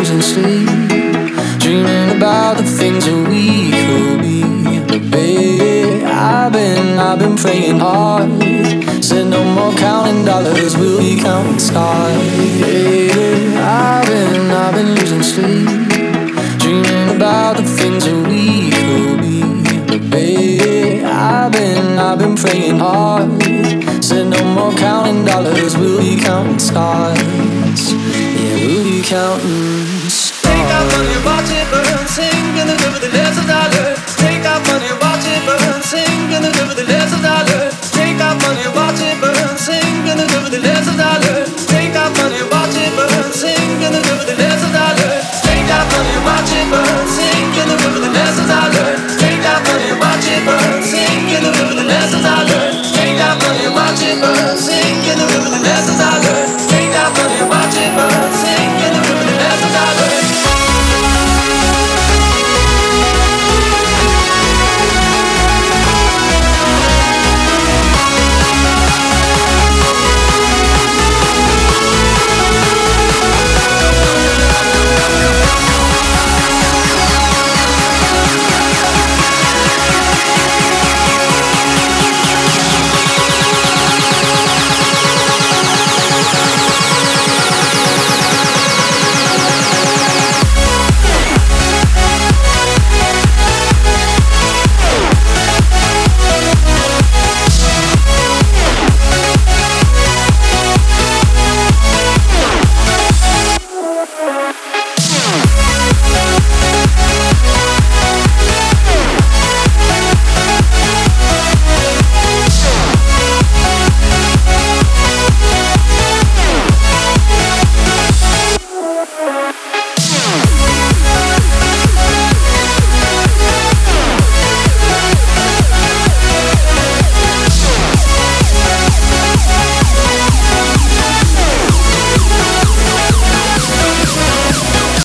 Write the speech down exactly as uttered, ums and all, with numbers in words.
losing sleep, dreaming about the things that we could be. But baby, I've been, I've been praying hard. Said no more counting dollars, we'll be counting stars. Baby, I've been, I've been losing sleep, dreaming about the things that we could be. But baby, I've been, I've been praying hard. Said no more counting dollars, we'll be counting stars. Yeah, we'll be counting stars. Take out money, watch it burn, sing in the river, the less a dollar. Take out money, watch it burn, sing in the river, the less a dollar. Take out money, watch it burn, sing in the river, the less a dollar.